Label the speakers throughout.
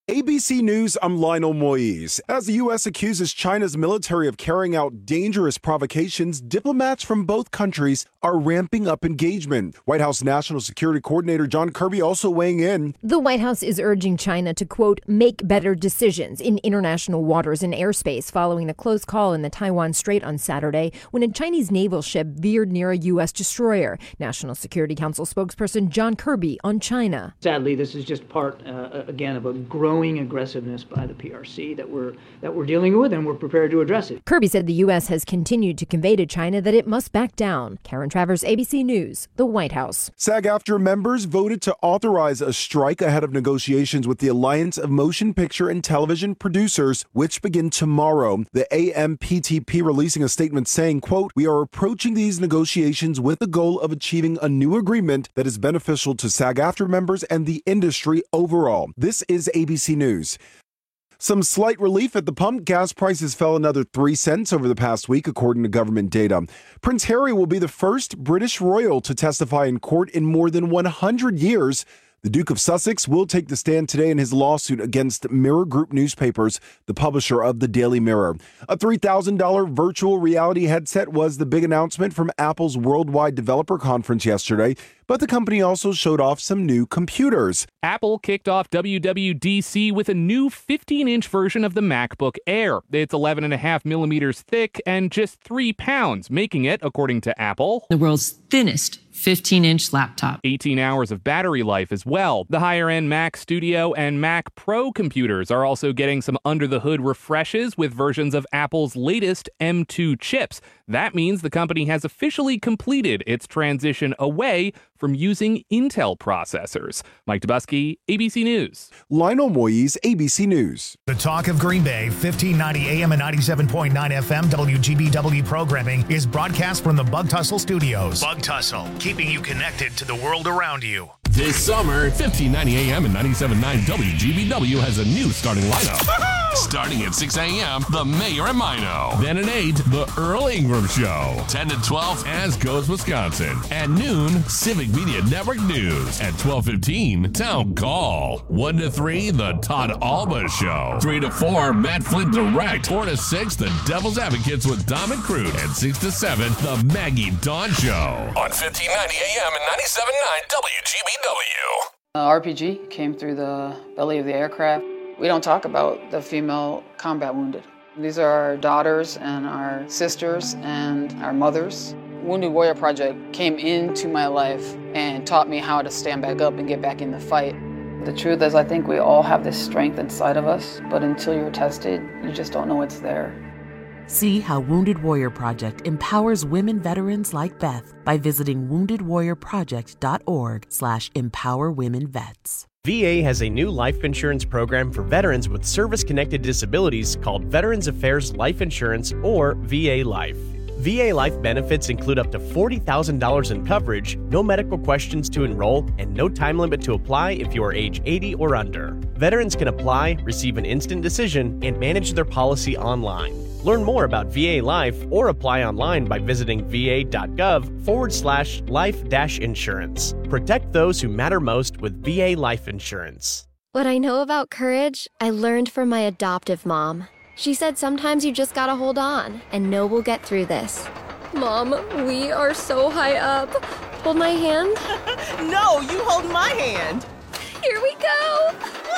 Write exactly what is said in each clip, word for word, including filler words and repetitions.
Speaker 1: A B C News, I'm Lionel Moise. As the U S accuses China's military of carrying out dangerous provocations, diplomats from both countries are ramping up engagement. White House National Security Coordinator John Kirby also weighing in.
Speaker 2: The White House is urging China to, quote, make better decisions in international waters and airspace following the close call in the Taiwan Strait on Saturday when a Chinese naval ship veered near a U S destroyer. National Security Council spokesperson John Kirby on China.
Speaker 3: Sadly, this is just part, uh, again, of a growing aggressiveness by the P R C that we're that we're dealing with, and we're prepared to address it.
Speaker 2: Kirby said the U S has continued to convey to China that it must back down. Karen Travers, A B C News, the White House.
Speaker 1: SAG-AFTRA members voted to authorize a strike ahead of negotiations with the Alliance of Motion Picture and Television Producers, which begin tomorrow. The A M P T P releasing a statement saying, quote, we are approaching these negotiations with the goal of achieving a new agreement that is beneficial to SAG-AFTRA members and the industry overall. This is A B C News. Some slight relief at the pump. Gas prices fell another three cents over the past week, according to government data. Prince Harry will be the first British royal to testify in court in more than one hundred years. The Duke of Sussex will take the stand today in his lawsuit against Mirror Group Newspapers, the publisher of the Daily Mirror. A three thousand dollars virtual reality headset was the big announcement from Apple's Worldwide Developer Conference yesterday, but the company also showed off some new computers.
Speaker 4: Apple kicked off W W D C with a new fifteen-inch version of the MacBook Air. It's eleven point five millimeters thick and just three pounds, making it, according to Apple,
Speaker 5: the world's thinnest fifteen-inch laptop.
Speaker 4: eighteen hours of battery life as well. The higher-end Mac Studio and Mac Pro computers are also getting some under-the-hood refreshes with versions of Apple's latest M two chips. That means the company has officially completed its transition away from using Intel processors. Mike Dubusky, A B C News.
Speaker 1: Lionel Moise, A B C News.
Speaker 6: The Talk of Green Bay, fifteen ninety A M and ninety-seven point nine F M W G B W programming is broadcast from the Bug Tussle Studios. Bug Tussle, keeping you connected to the world around you.
Speaker 7: This summer, fifteen ninety A M and ninety-seven point nine W G B W has a new starting lineup. Starting at six A M, The Mayor and Mino. Then at eight, The Earl Ingram Show. ten to twelve, As Goes Wisconsin. At noon, Civic Media Network News. At twelve fifteen, Town Call. one to three, The Todd Alba Show. three to four, Matt Flint Direct. four to six, The Devil's Advocates with Dom and Crude. And six to seven, The Maggie Dawn Show. On fifteen ninety A M and ninety-seven point nine W G B W.
Speaker 8: Uh, R P G came through the belly of the aircraft. We don't talk about the female combat wounded. These are our daughters and our sisters and our mothers. Wounded Warrior Project came into my life and taught me how to stand back up and get back in the fight. The truth is, I think we all have this strength inside of us, but until you're tested, you just don't know it's there.
Speaker 9: See how Wounded Warrior Project empowers women veterans like Beth by visiting wounded warrior project dot org slash empower women vets.
Speaker 10: V A has a new life insurance program for veterans with service-connected disabilities called Veterans Affairs Life Insurance, or V A Life. V A Life benefits include up to forty thousand dollars in coverage, no medical questions to enroll, and no time limit to apply if you are age eighty or under. Veterans can apply, receive an instant decision, and manage their policy online. Learn more about V A Life or apply online by visiting va.gov forward slash life dash insurance. Protect those who matter most with V A Life Insurance.
Speaker 11: What I know about courage, I learned from my adoptive mom. She said sometimes you just gotta hold on and know we'll get through this. Mom, we are so high up. Hold my hand.
Speaker 12: No, you hold my hand.
Speaker 11: Here we go.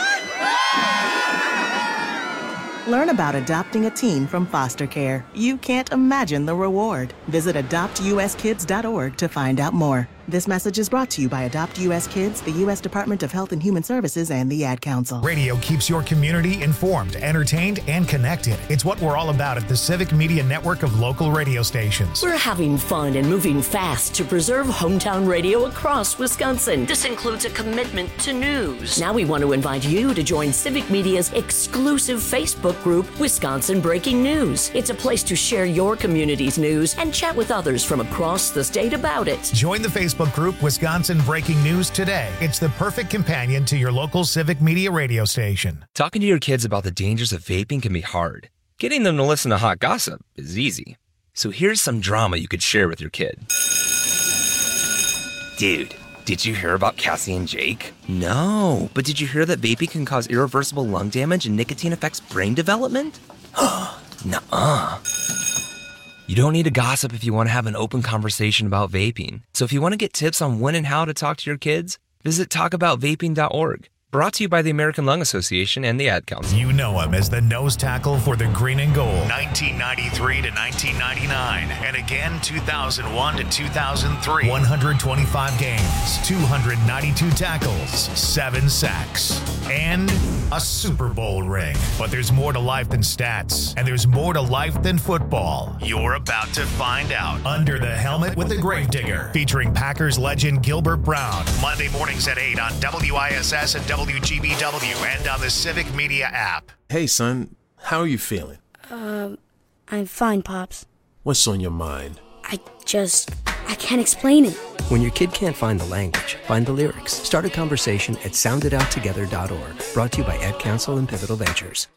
Speaker 13: Learn about adopting a teen from foster care. You can't imagine the reward. Visit adopt u s kids dot org to find out more. This message is brought to you by Adopt U S Kids, the U S Department of Health and Human Services, and the Ad Council.
Speaker 6: Radio keeps your community informed, entertained, and connected. It's what we're all about at the Civic Media Network of local radio stations.
Speaker 14: We're having fun and moving fast to preserve hometown radio across Wisconsin. This includes a commitment to news. Now we want to invite you to join Civic Media's exclusive Facebook group, Wisconsin Breaking News. It's a place to share your community's news and chat with others from across the state about it.
Speaker 6: Join the Facebook group Wisconsin Breaking News today. It's the perfect companion to your local Civic Media radio station.
Speaker 15: Talking to your kids about the dangers of vaping can be hard. Getting them to listen to hot gossip is easy. So here's some drama you could share with your kid. Dude, Did you hear about Cassie and Jake? No, but did you hear that vaping can cause irreversible lung damage and nicotine affects brain development? Nuh-uh. You don't need to gossip if you want to have an open conversation about vaping. So if you want to get tips on when and how to talk to your kids, visit talk about vaping dot org. Brought to you by the American Lung Association and the Ad Council.
Speaker 6: You know him as the nose tackle for the Green and Gold, nineteen ninety-three to nineteen ninety-nine, and again two thousand one to two thousand three. one hundred twenty-five games, two hundred ninety-two tackles, seven sacks, and a Super Bowl ring. But there's more to life than stats, and there's more to life than football. You're about to find out. Under the Helmet with the Gravedigger, featuring Packers legend Gilbert Brown. Monday mornings at eight on W I S S and W G B W and on the Civic Media app.
Speaker 16: Hey, son, how are you feeling?
Speaker 17: Um, I'm fine, Pops.
Speaker 16: What's on your mind?
Speaker 17: I just, I can't explain it.
Speaker 18: When your kid can't find the language, find the lyrics. Start a conversation at sound it out together dot org. Brought to you by Ad Council and Pivotal Ventures.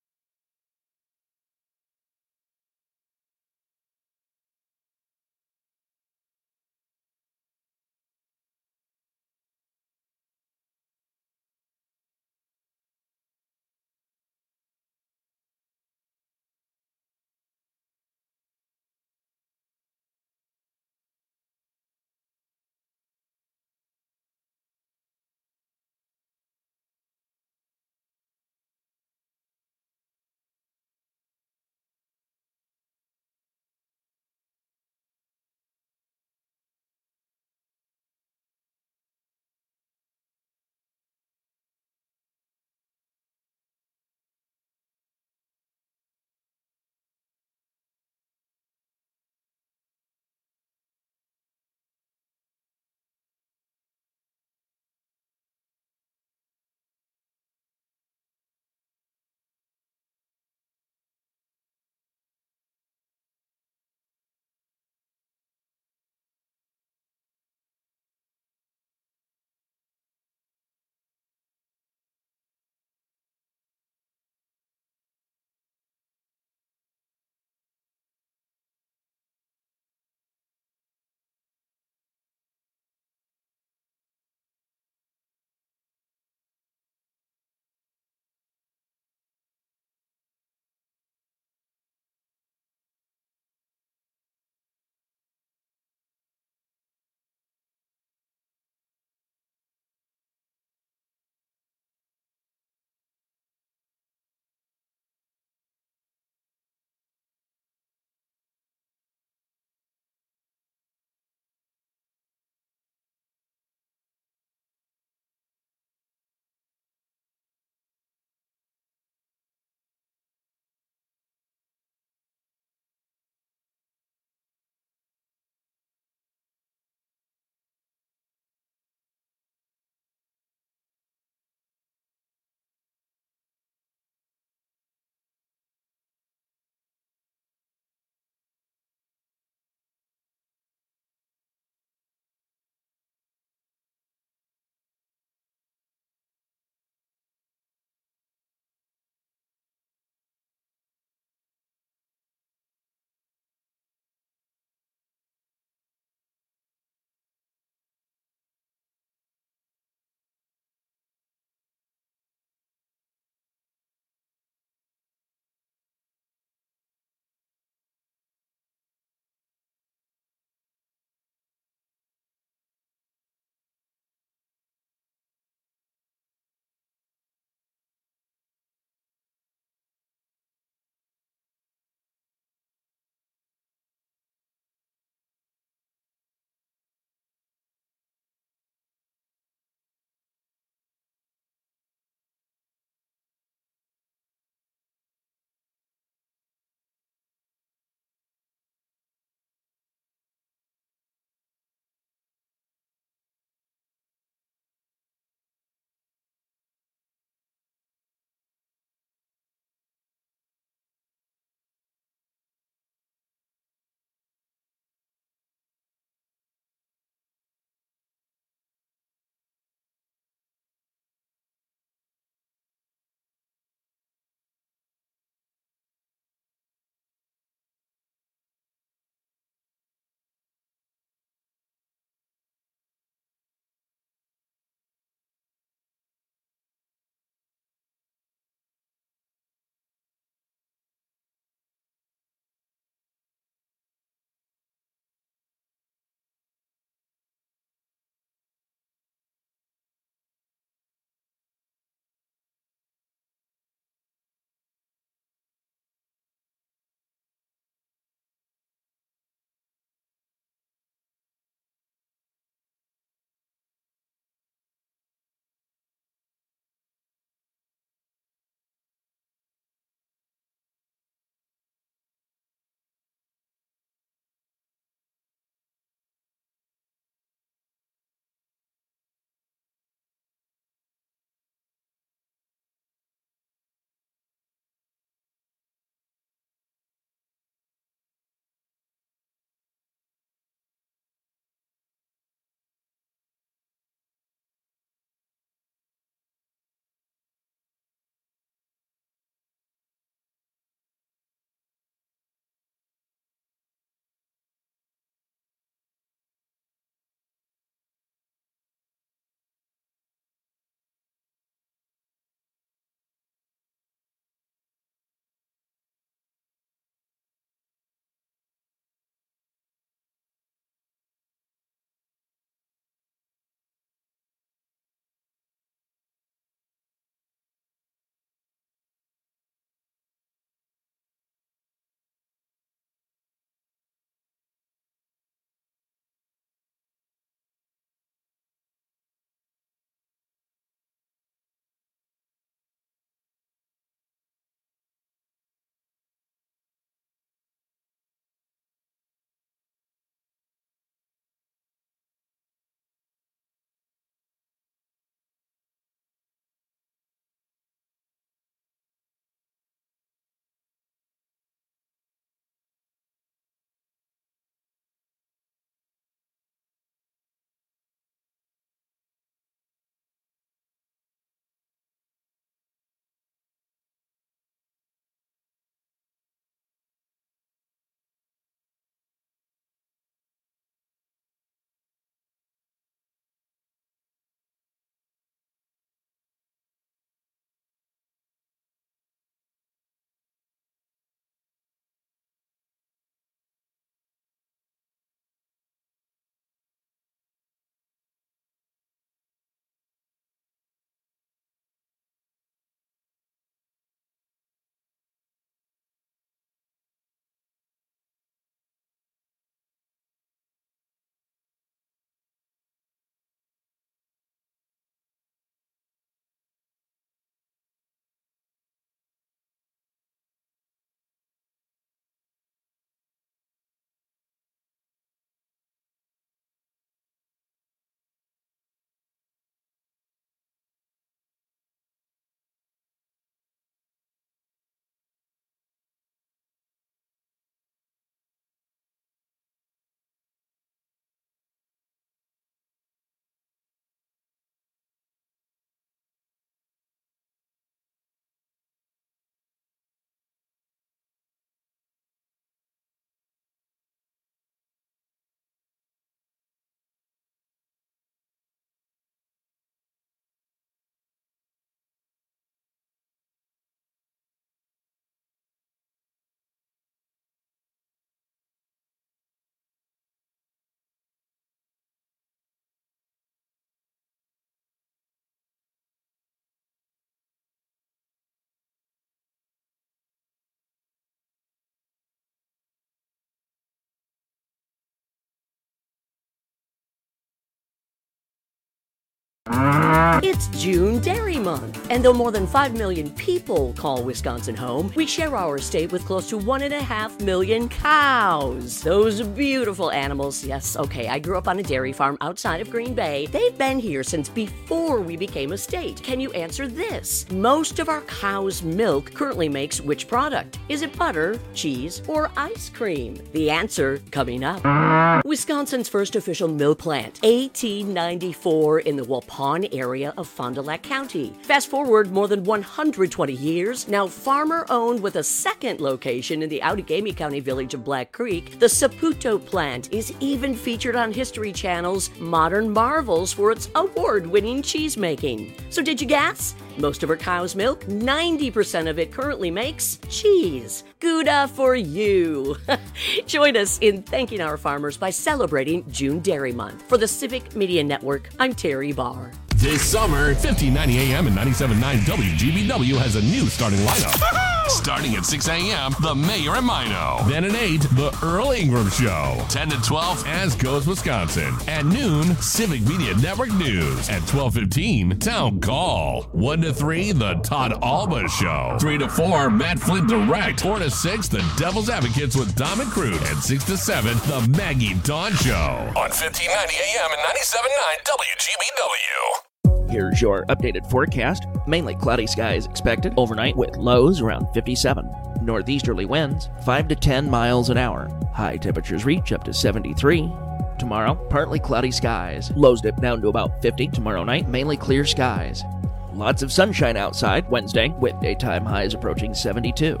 Speaker 14: It's June Dairy Month, and though more than five million people call Wisconsin home, we share our state with close to one and a half million cows. Those beautiful animals. Yes, okay, I grew up on a dairy farm outside of Green Bay. They've been here since before we became a state. Can you answer this? Most of our cow's milk currently makes which product? Is it butter, cheese, or ice cream? The answer coming up. Wisconsin's first official milk plant, eighteen ninety-four, in the Waupun area of Fond du Lac County. Fast forward more than one hundred twenty years, now farmer-owned with a second location in the Outagamie County village of Black Creek, the Saputo plant is even featured on History Channel's Modern Marvels for its award-winning cheese making. So did you guess? Most of our cow's milk, ninety percent of it currently makes cheese. Gouda for you. Join us in thanking our farmers by celebrating June Dairy Month. For the Civic Media Network, I'm Terry Barr.
Speaker 7: This summer, fifteen ninety A M and ninety-seven point nine W G B W has a new starting lineup. Starting at six A M, The Mayor and Mino. Then at eight, The Earl Ingram Show. ten to twelve, As Goes Wisconsin. At noon, Civic Media Network News. At twelve fifteen, Town Call. one to three, The Todd Alba Show. three to four, Matt Flint Direct. four to six, The Devil's Advocates with Dom and Crude. And six to seven, The Maggie Dawn Show. On fifteen ninety A M and ninety-seven point nine W G B W.
Speaker 19: Here's your updated forecast. Mainly cloudy skies expected overnight with lows around fifty-seven. Northeasterly winds five to ten miles an hour. High temperatures reach up to seventy-three. Tomorrow, partly cloudy skies. Lows dip down to about fifty. Tomorrow night, mainly clear skies. Lots of sunshine outside Wednesday with daytime highs approaching seventy-two.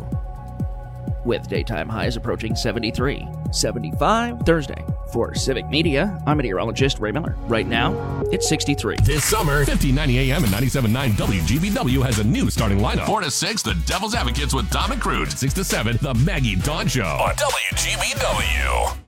Speaker 19: With daytime highs approaching seventy-three. seventy-five Thursday. For Civic Media, I'm meteorologist Ray Miller. Right now, it's sixty-three.
Speaker 7: This summer, fifteen ninety A M and ninety-seven point nine W G B W has a new starting lineup. four to six, The Devil's Advocates with Dom and Crude. six to seven, The Maggie Dawn Show. On W G B W.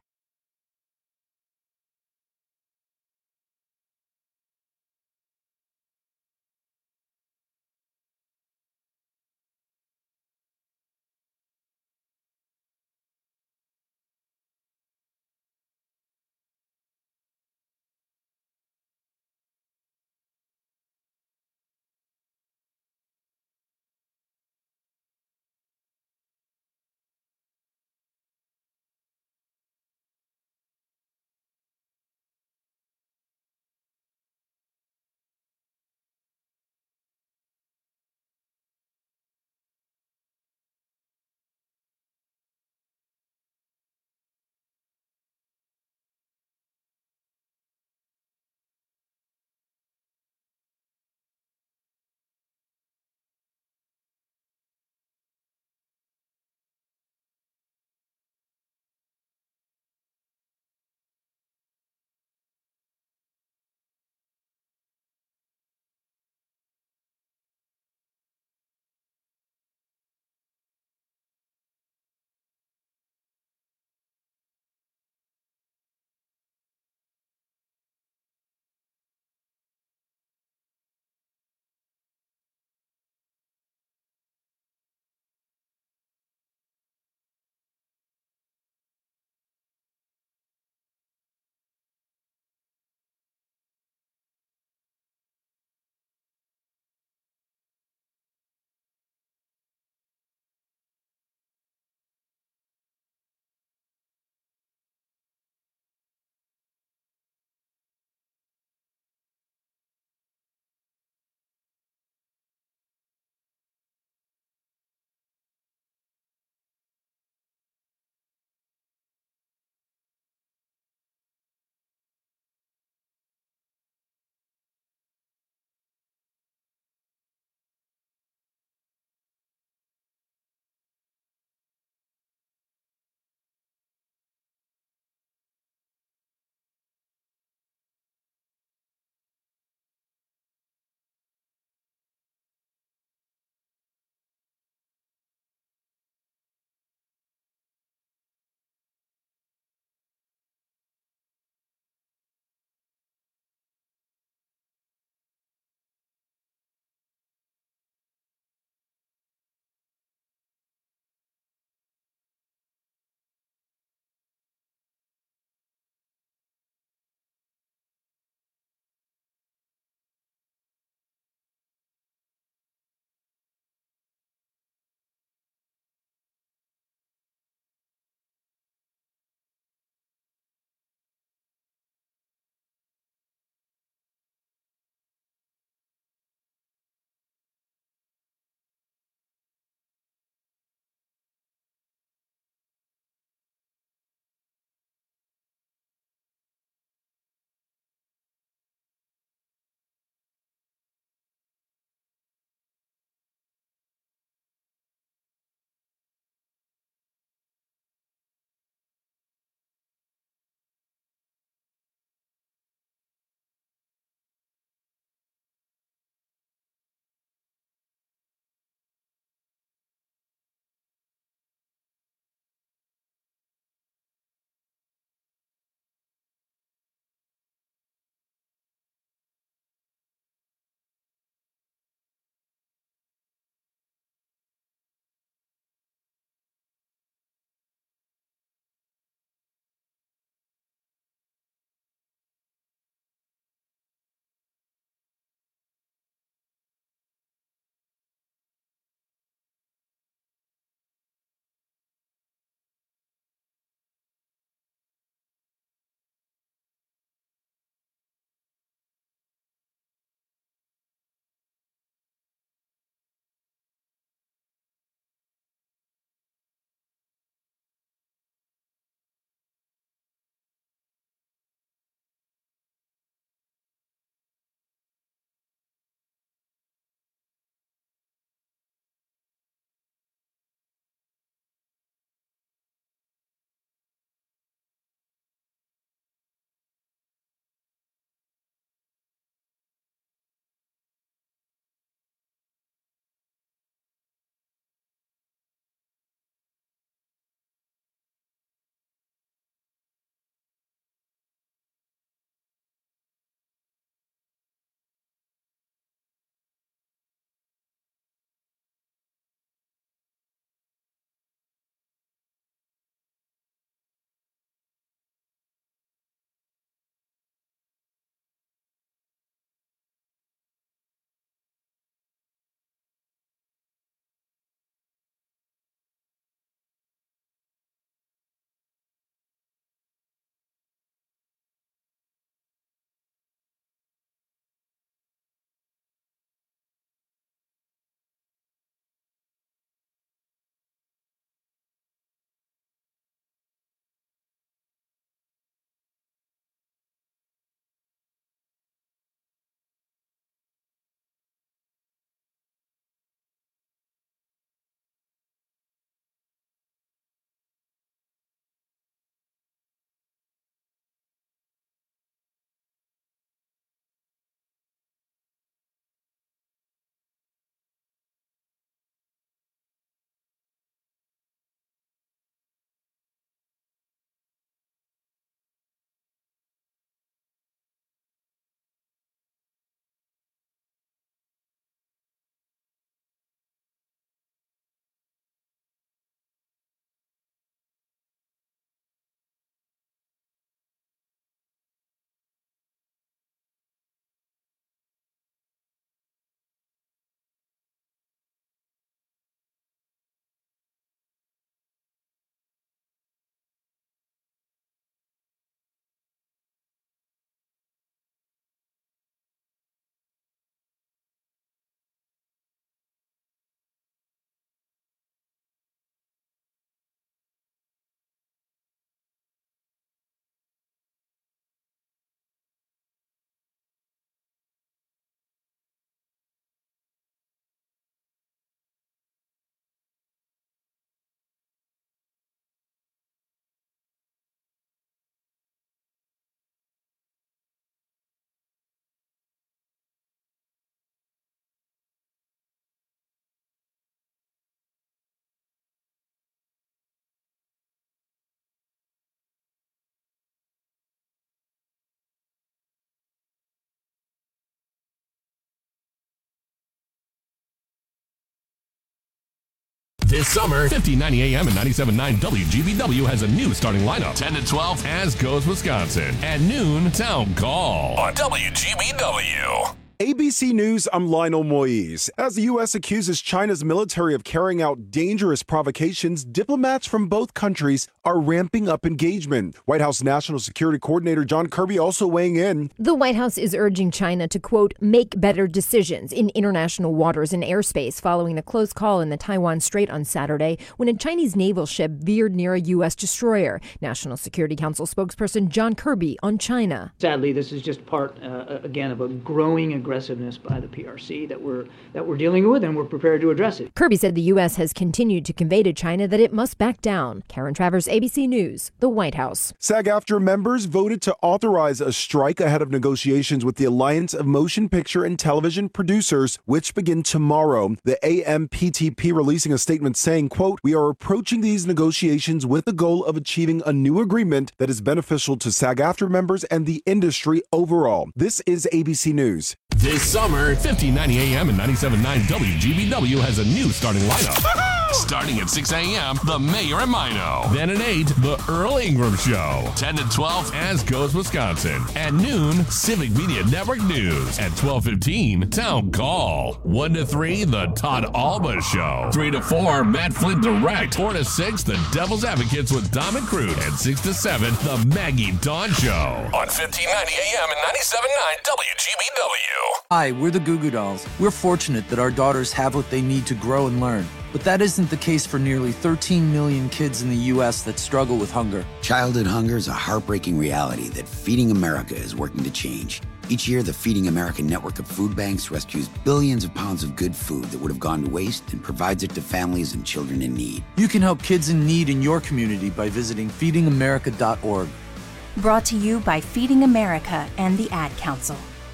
Speaker 7: This summer, fifteen ninety A M and ninety-seven point nine W G B W has a new starting lineup. ten to twelve, As Goes Wisconsin. At noon, Town Call on W G B W.
Speaker 1: A B C News, I'm Lionel Moise. As the U S accuses China's military of carrying out dangerous provocations, diplomats from both countries are ramping up engagement. White House National Security Coordinator John Kirby also weighing in.
Speaker 2: The White House is urging China to, quote, make better decisions in international waters and airspace following the close call in the Taiwan Strait on Saturday when a Chinese naval ship veered near a U S destroyer. National Security Council spokesperson John Kirby on China.
Speaker 3: Sadly, this is just part, uh, again, of a growing aggressiveness by the P R C that we're that we're dealing with, and we're prepared to address it.
Speaker 2: Kirby said the U S has continued to convey to China that it must back down. Karen Travers, A B C News, the White House.
Speaker 1: SAG-AFTRA members voted to authorize a strike ahead of negotiations with the Alliance of Motion Picture and Television Producers, which begin tomorrow. The A M P T P releasing a statement saying, quote, we are approaching these negotiations with the goal of achieving a new agreement that is beneficial to SAG-AFTRA members and the industry overall. This is A B C News.
Speaker 7: This summer, fifteen ninety A M and ninety-seven point nine W G B W has a new starting lineup. Starting at six A M, The Mayor and Mino. Then at eight, The Earl Ingram Show. ten to twelve, As Goes Wisconsin. At noon, Civic Media Network News. At twelve fifteen, Town Call. one to three, The Todd Alba Show. three to four, Matt Flint Direct. four to six, The Devil's Advocates with Dom and Crude. And six to seven, The Maggie Dawn Show. On fifteen ninety A M and ninety-seven point nine W G B W.
Speaker 20: Hi, we're the Goo Goo Dolls. We're fortunate that our daughters have what they need to grow and learn. But that isn't the case for nearly thirteen million kids in the U S that struggle with hunger.
Speaker 21: Childhood hunger is a heartbreaking reality that Feeding America is working to change. Each year, the Feeding America network of food banks rescues billions of pounds of good food that would have gone to waste and provides it to families and children in need.
Speaker 20: You can help kids in need in your community by visiting feeding america dot org.
Speaker 22: Brought to you by Feeding America and the Ad Council.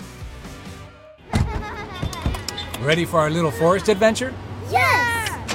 Speaker 23: Ready for our little forest adventure?
Speaker 24: Yes!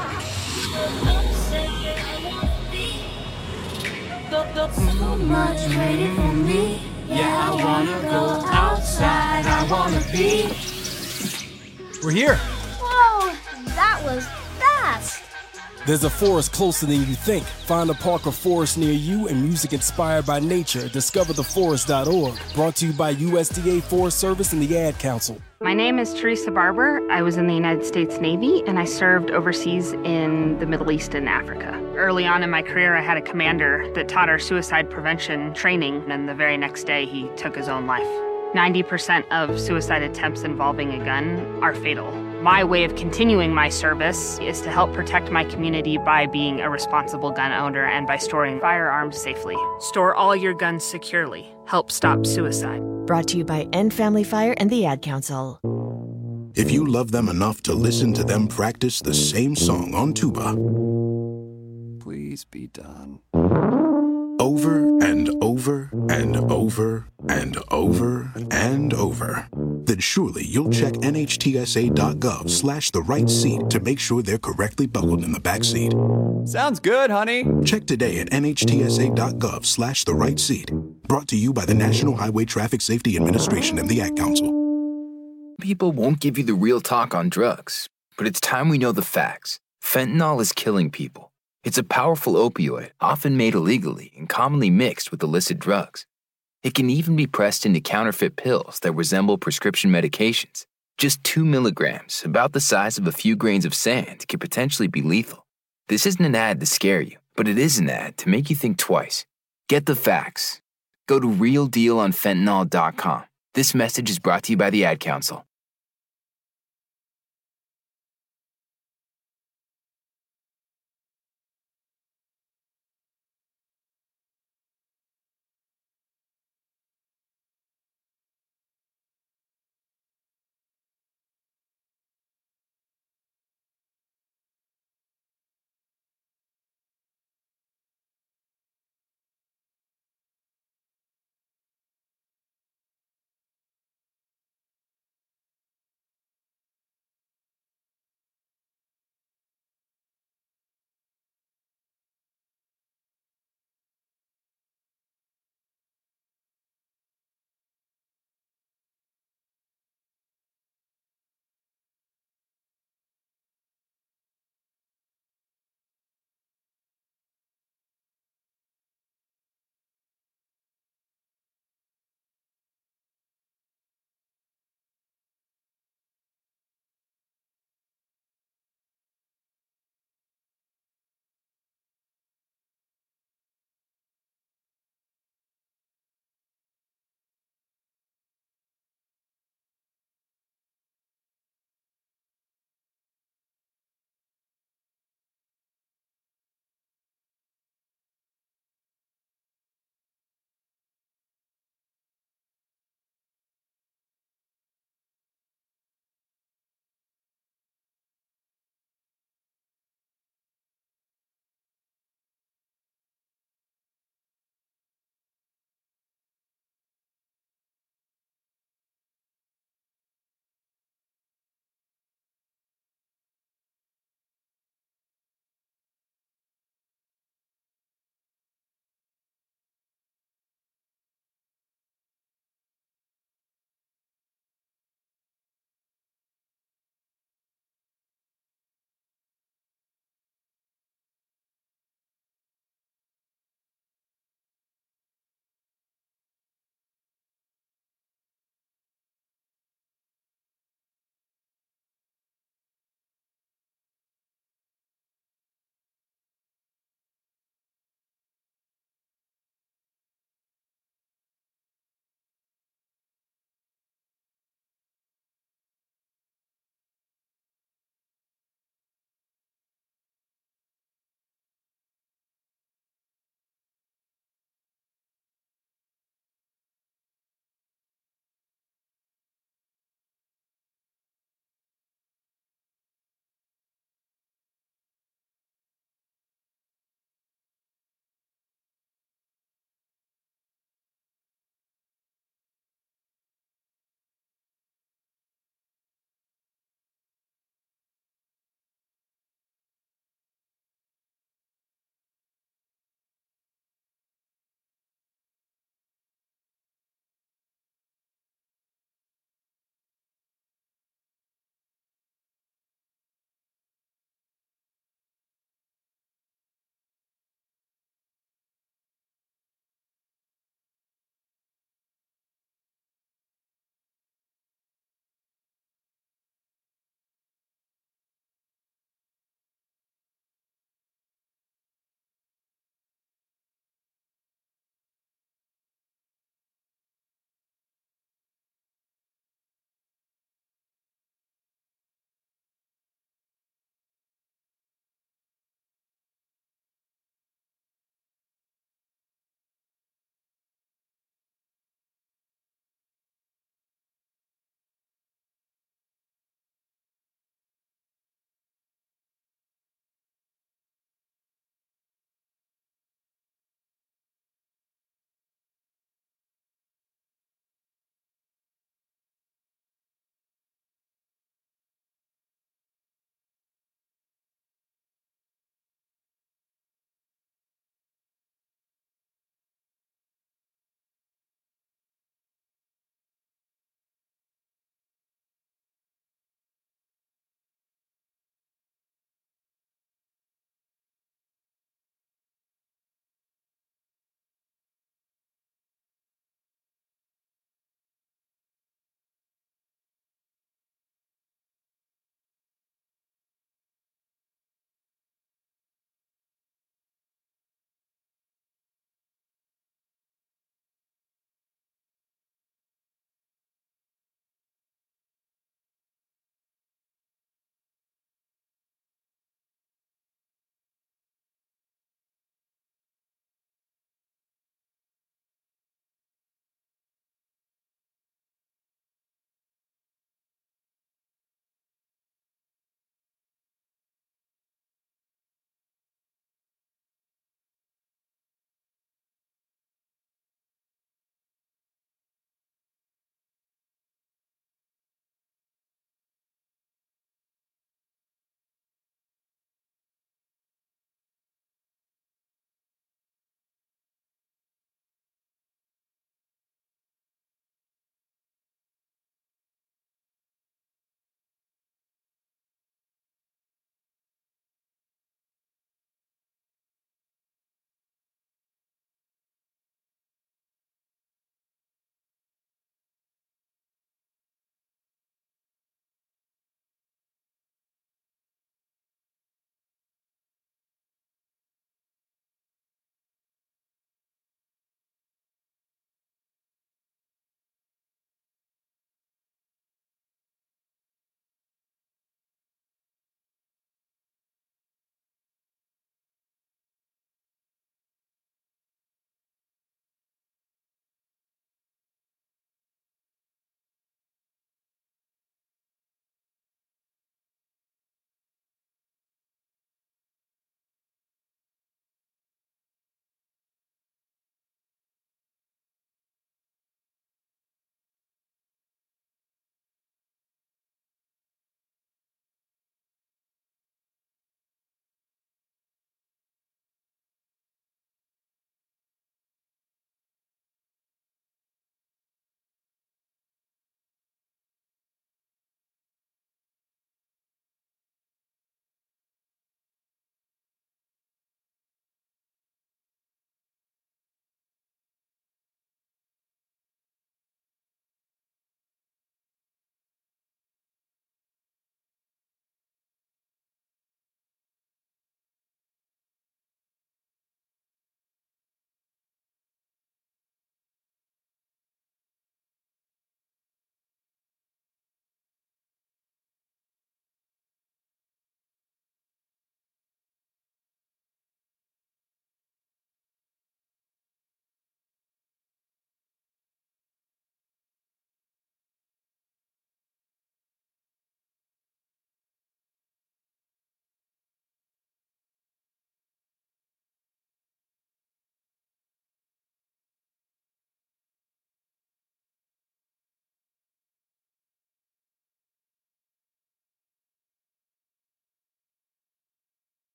Speaker 24: So much waiting for me. Yeah, I wanna go outside. I wanna be.
Speaker 23: We're here.
Speaker 24: Whoa, that was fast.
Speaker 25: There's a forest closer than you think. Find a park or forest near you and music inspired by nature at discover the forest dot org. Brought to you by U S D A Forest Service and the Ad Council.
Speaker 26: My name is Teresa Barber. I was in the United States Navy and I served overseas in the Middle East and Africa. Early on in my career, I had a commander that taught our suicide prevention training, and the very next day he took his own life. ninety percent of suicide attempts involving a gun are fatal. My way of continuing my service is to help protect my community by being a responsible gun owner and by storing firearms safely. Store all your guns securely. Help stop suicide.
Speaker 27: Brought to you by End Family Fire and the Ad Council.
Speaker 16: If you love them enough to listen to them practice the same song on tuba,
Speaker 25: please be done.
Speaker 16: Over and over and over and over and over, then surely you'll check N H T S A dot gov slash the right seat to make sure they're correctly buckled in the back seat.
Speaker 23: Sounds good, honey.
Speaker 16: Check today at N H T S A dot gov slash the right seat. Brought to you by the National Highway Traffic Safety Administration and the Ad Council.
Speaker 28: People won't give you the real talk on drugs, but it's time we know the facts. Fentanyl is killing people. It's a powerful opioid, often made illegally and commonly mixed with illicit drugs. It can even be pressed into counterfeit pills that resemble prescription medications. Just two milligrams, about the size of a few grains of sand, can potentially be lethal. This isn't an ad to scare you, but it is an ad to make you think twice. Get the facts. Go to real deal on fentanyl dot com. This message is brought to you by the Ad Council.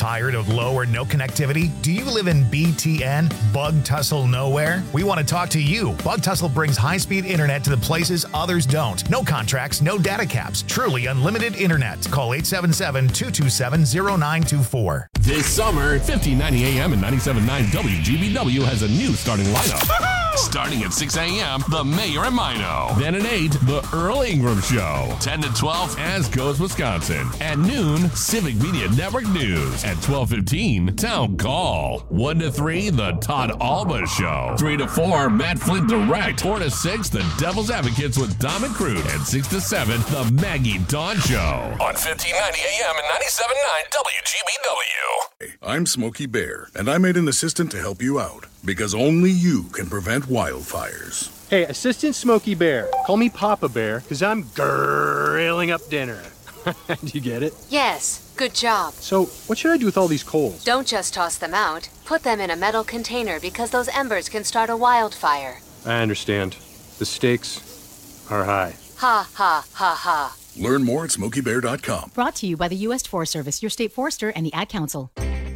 Speaker 6: Tired of low or no connectivity? Do you live in B T N, Bug Tussle Nowhere? We want to talk to you. Bug Tussle brings high-speed internet to the places others don't. No contracts, no data caps. Truly unlimited internet. Call eight seven seven, two two seven, zero nine two four.
Speaker 7: This summer, fifteen ninety A M and ninety-seven point nine W G B W has a new starting lineup. Starting at six a.m., The Mayor and Mino. Then at eight, The Earl Ingram Show. ten to twelve, As Goes Wisconsin. At noon, Civic Media Network News. At twelve fifteen, Town Call. one to three, The Todd Alba Show. three to four, Matt Flint Direct. four to six, The Devil's Advocates with Dom and Crude. And six to seven, The Maggie Dawn Show. On fifteen ninety A M and ninety-seven point nine W G B W.
Speaker 4: I'm Smokey Bear, and I made an assistant to help you out, because only you can prevent wildfires.
Speaker 5: Hey, Assistant Smokey Bear, call me Papa Bear, because I'm grilling up dinner. Do you get it?
Speaker 8: Yes, good job.
Speaker 5: So, what should I do with all these coals?
Speaker 8: Don't just toss them out. Put them in a metal container because those embers can start a wildfire.
Speaker 5: I understand. The stakes are high.
Speaker 8: Ha, ha, ha, ha.
Speaker 4: Learn more at smokey bear dot com.
Speaker 9: Brought to you by the U S Forest Service, your state forester, and the Ad Council.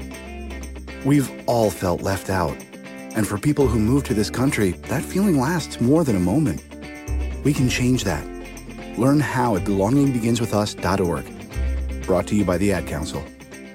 Speaker 10: We've all felt left out. And for people who move to this country, that feeling lasts more than a moment. We can change that. Learn how at belonging begins with us dot org. Brought to you by the Ad Council.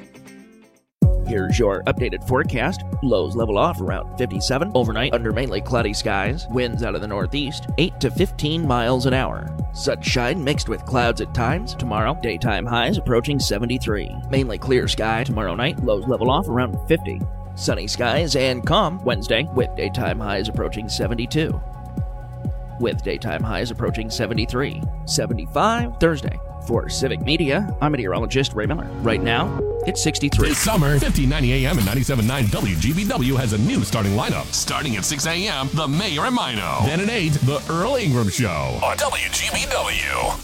Speaker 19: Here's your updated forecast. Lows level off around fifty-seven. Overnight, under mainly cloudy skies. Winds out of the northeast, eight to fifteen miles an hour. Sunshine mixed with clouds at times. Tomorrow, daytime highs approaching seventy-three. Mainly clear sky tomorrow night. Lows level off around fifty. Sunny skies and calm Wednesday, with daytime highs approaching seventy-two. With daytime highs approaching seventy-three. seventy-five Thursday. For Civic Media, I'm meteorologist Ray Miller. Right now, it's sixty-three.
Speaker 7: This summer, fifteen ninety A M and ninety-seven point nine W G B W has a new starting lineup. Starting at six a.m., The Mayor and Mino. Then at eight, The Earl Ingram Show. On W G B W.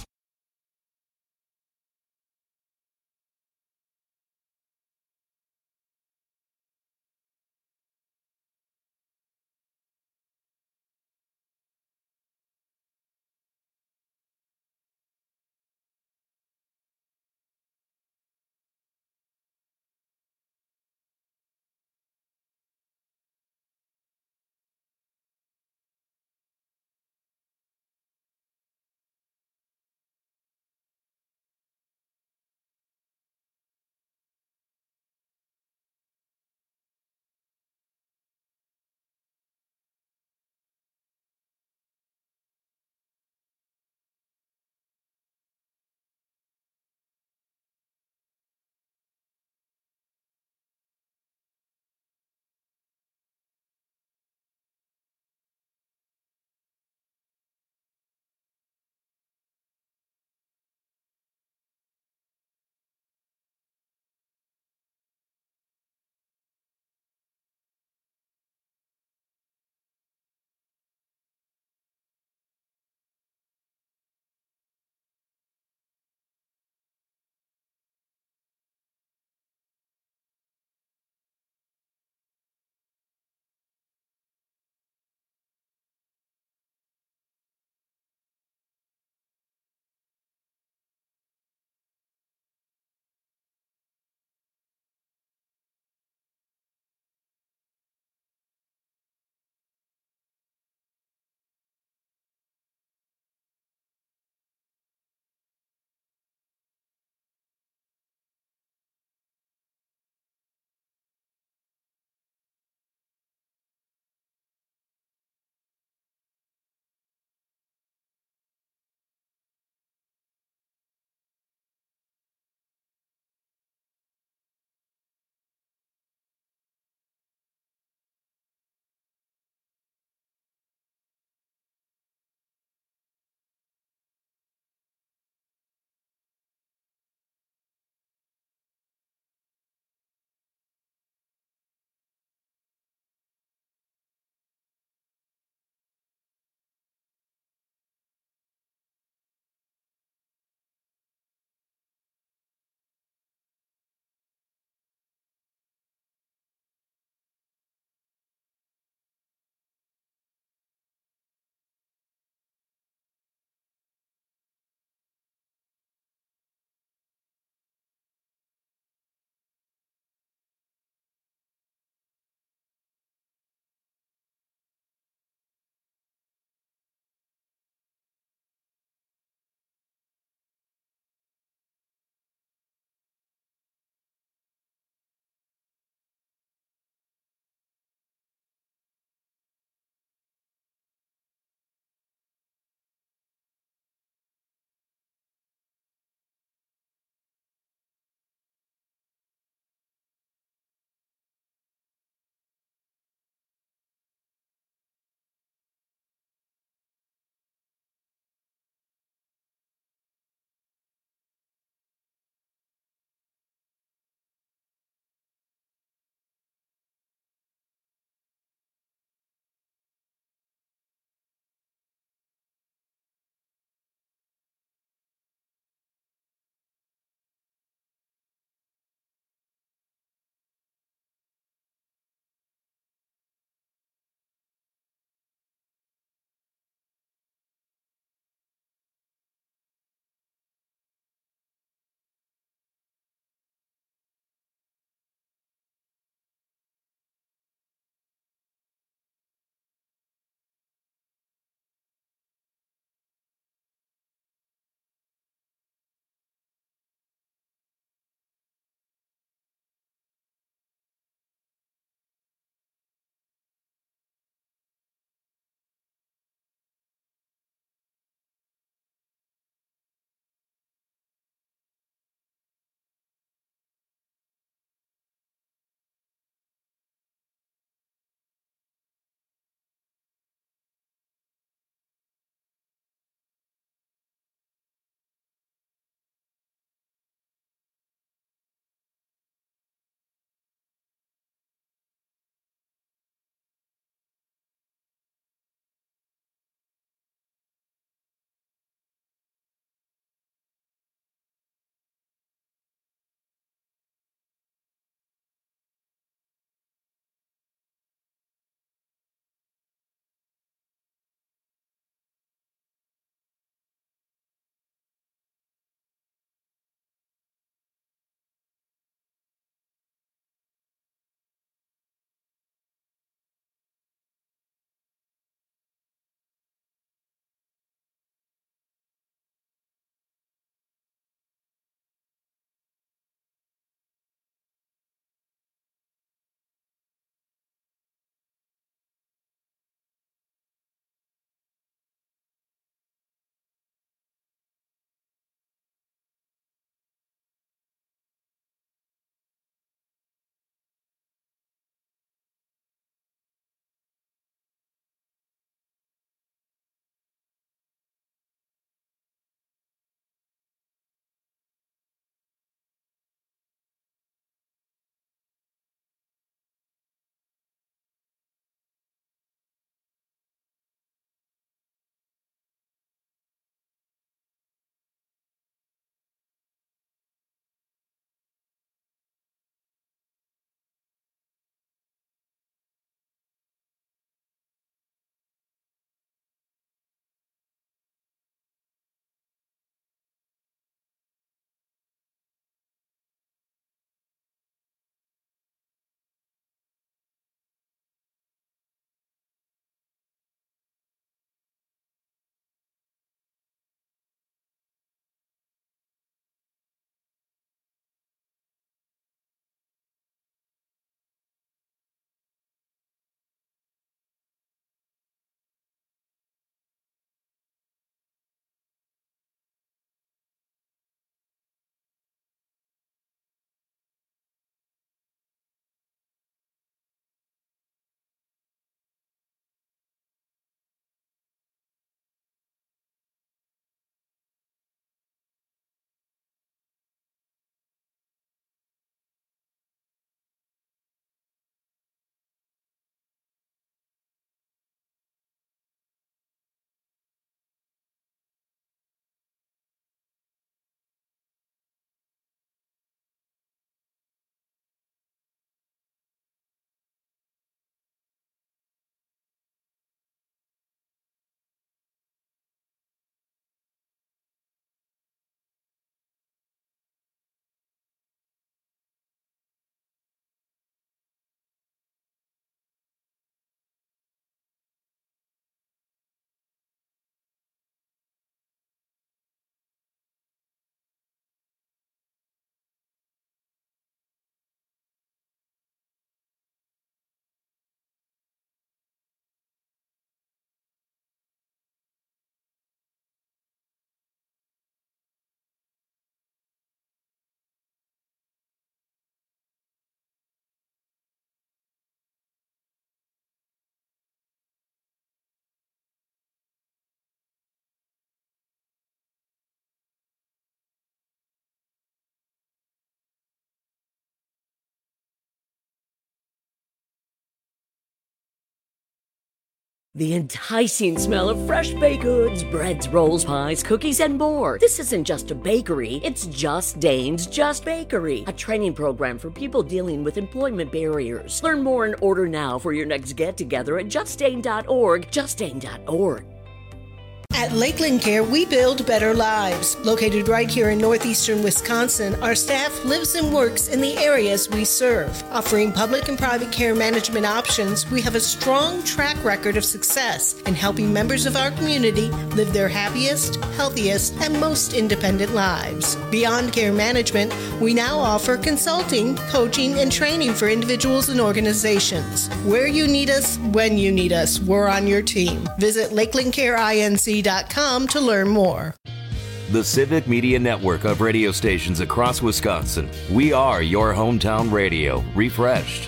Speaker 3: The enticing smell of fresh baked goods, breads, rolls, pies, cookies, and more. This isn't just a bakery, it's Just Dane's Just Bakery, a training program for people dealing with employment barriers. Learn more and order now for your next get-together at just dane dot org, just dane dot org.
Speaker 11: At Lakeland Care, we build better lives. Located right here in northeastern Wisconsin, our staff lives and works in the areas we serve. Offering public and private care management options, we have a strong track record of success in helping members of our community live their happiest, healthiest, and most independent lives. Beyond care management, we now offer consulting, coaching, and training for individuals and organizations. Where you need us, when you need us, we're on your team. Visit lakeland care inc dot com to learn more.
Speaker 12: The Civic Media Network of radio stations across Wisconsin. We are your hometown radio, refreshed.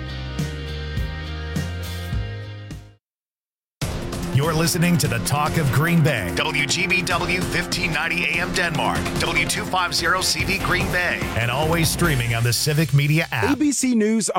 Speaker 6: You're listening to the Talk of Green Bay. W G B W fifteen ninety A M Denmark. W two fifty C V Green Bay. And always streaming on the Civic Media app.
Speaker 1: A B C News